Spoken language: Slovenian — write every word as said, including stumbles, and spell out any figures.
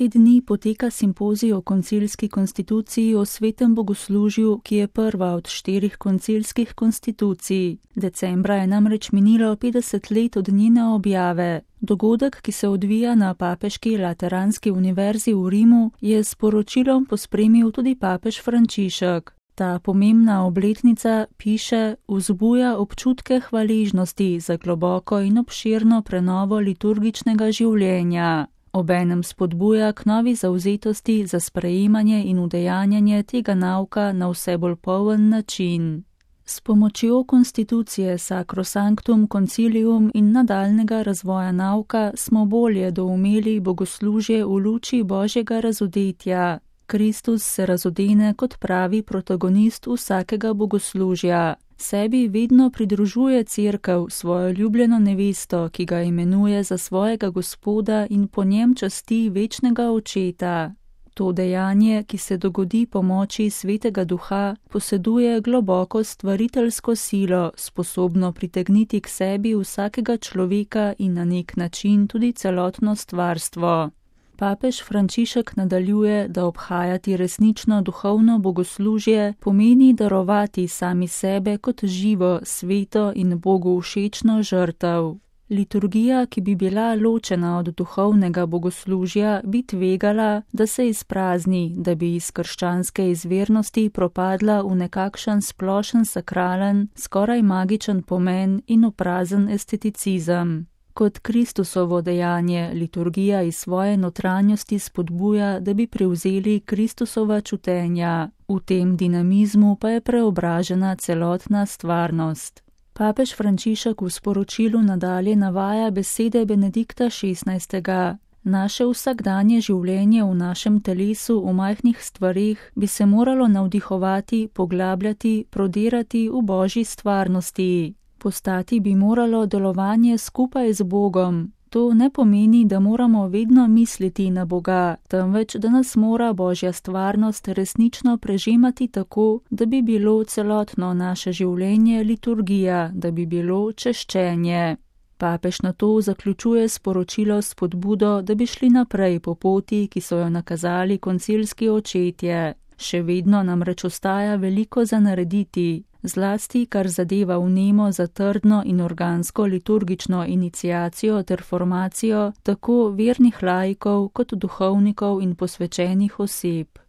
Te dni poteka simpozij o koncilski konstituciji o svetem bogoslužju, ki je prva od štirih koncilskih konstitucij. Decembra je namreč minilo petdeset let od njene objave. Dogodek, ki se odvija na papeški Lateranski univerzi v Rimu, je s poročilom pospremil tudi papež Frančišek. Ta pomembna obletnica, piše, vzbuja občutke hvaležnosti za globoko in obširno prenovo liturgičnega življenja. Obenem spodbuja k novi zavzetosti za sprejemanje in udejanjanje tega nauka na vse bolj poln način. S pomočjo konstitucije Sacrosanctum Concilium in nadaljnega razvoja nauka smo bolje doumeli bogoslužje v luči Božjega razodetja. Kristus se razodene kot pravi protagonist vsakega bogoslužja. Sebi vedno pridružuje Cerkev, svojo ljubljeno nevesto, ki ga imenuje za svojega Gospoda in po njem časti večnega Očeta. To dejanje, ki se dogodi po moči Svetega Duha, poseduje globoko stvariteljsko silo, sposobno pritegniti k sebi vsakega človeka in na nek način tudi celotno stvarstvo. Papež Frančišek nadaljuje, da obhajati resnično duhovno bogoslužje pomeni darovati sami sebe kot živo, sveto in Bogu všečno žrtev. Liturgija, ki bi bila ločena od duhovnega bogoslužja, bi tvegala, da se izprazni, da bi iz krščanske izvirnosti propadla v nekakšen splošen sakralen, skoraj magičen pomen in oprazen esteticizem. Kot Kristusovo dejanje, liturgija iz svoje notranjosti spodbuja, da bi prevzeli Kristusova čutenja, v tem dinamizmu pa je preobražena celotna stvarnost. Papež Frančišek v sporočilu nadalje navaja besede Benedikta šestnajstega. Naše vsakdanje življenje v našem telesu v majhnih stvareh bi se moralo navdihovati, poglabljati, prodirati v Božji stvarnosti. Postati bi moralo delovanje skupaj z Bogom. To ne pomeni, da moramo vedno misliti na Boga, temveč da nas mora Božja stvarnost resnično prežemati tako, da bi bilo celotno naše življenje liturgija, da bi bilo češčenje. Papež na to zaključuje sporočilo s spodbudo, da bi šli naprej po poti, ki so jo nakazali koncilski očetje. Še vedno namreč ostaja veliko za narediti. Zlasti, kar zadeva vnemo za trdno in organsko liturgično iniciacijo ter formacijo tako vernih laikov kot duhovnikov in posvečenih oseb.